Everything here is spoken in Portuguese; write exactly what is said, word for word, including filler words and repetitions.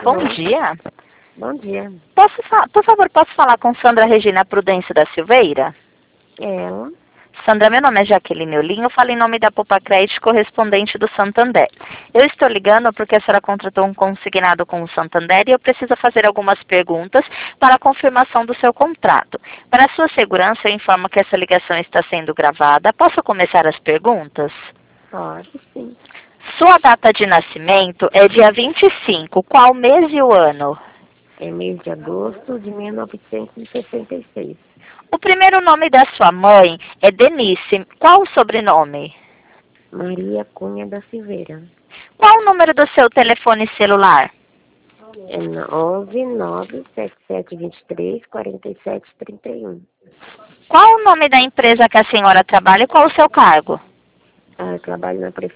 Bom Alô? dia. Bom dia. Posso fa- por favor, posso falar com Sandra Regina Prudêncio da Silveira? Ela? Sandra, meu nome é Jaqueline Olinho, eu falo em nome da Poupa Crédito, correspondente do Santander. Eu estou ligando porque a senhora contratou um consignado com o Santander e eu preciso fazer algumas perguntas para a confirmação do seu contrato. Para a sua segurança, eu informo que essa ligação está sendo gravada. Posso começar as perguntas? Pode, sim. Sua data de nascimento é dia vinte e cinco. Qual mês e o ano? É mês de agosto de mil novecentos e sessenta e seis. O primeiro nome da sua mãe é Denise. Qual o sobrenome? Maria Cunha da Silveira. Qual o número do seu telefone celular? É onze nove sete sete dois três quatro sete três um. Qual o nome da empresa que a senhora trabalha e qual o seu cargo? Ah, eu trabalho na prefeitura.